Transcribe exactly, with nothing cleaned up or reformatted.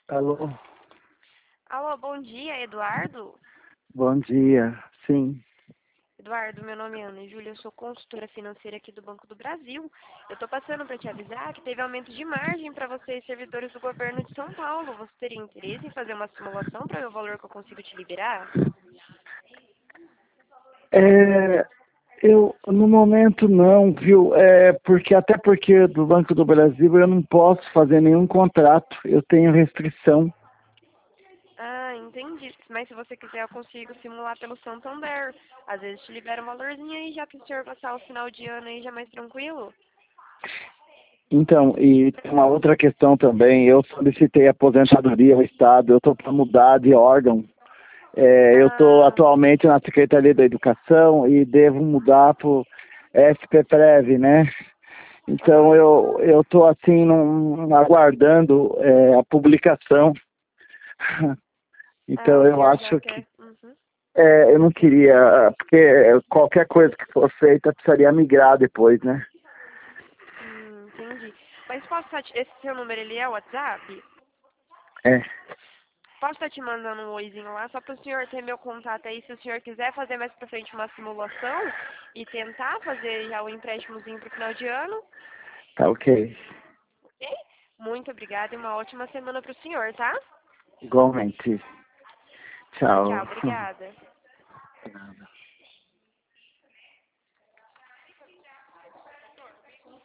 Alô, Alô, bom dia, Eduardo? bom dia. Sim. Eduardo, meu nome é Ana Júlia, eu sou consultora financeira aqui do Banco do Brasil. Eu estou passando para te avisar que teve aumento de margem para vocês, servidores do governo de São Paulo. Você teria interesse em fazer uma simulação para ver o valor que eu consigo te liberar? É, eu no momento não, viu? É porque até porque do Banco do Brasil eu não posso fazer nenhum contrato. Eu tenho restrição. Ah, entendi. Mas se você quiser, eu consigo simular pelo Santander. Às vezes te libera um valorzinho aí, já para o senhor passar o final de ano aí já mais tranquilo. Então, e tem uma outra questão também. Eu solicitei aposentadoria ao Estado. Eu estou para mudar de órgão. É, eu estou Ah, atualmente na Secretaria da Educação e devo mudar para o S P Prev, né? Então aham. eu eu estou assim num, aguardando é, a publicação. Ah, Então o eu senhor já acho que quer. Uhum. é, eu não queria, porque qualquer coisa que for feita precisaria migrar depois, né? Hum, entendi. Mas posso estar te... Esse seu número, ele é o WhatsApp? É, Posso estar te mandando um oizinho lá, só para o senhor ter meu contato aí, se o senhor quiser fazer mais pra frente uma simulação e tentar fazer já o empréstimozinho pro final de ano, tá ok. ok? Muito obrigada e uma ótima semana pro senhor, tá? Igualmente. Tchau, Tchau. tchau, obrigada.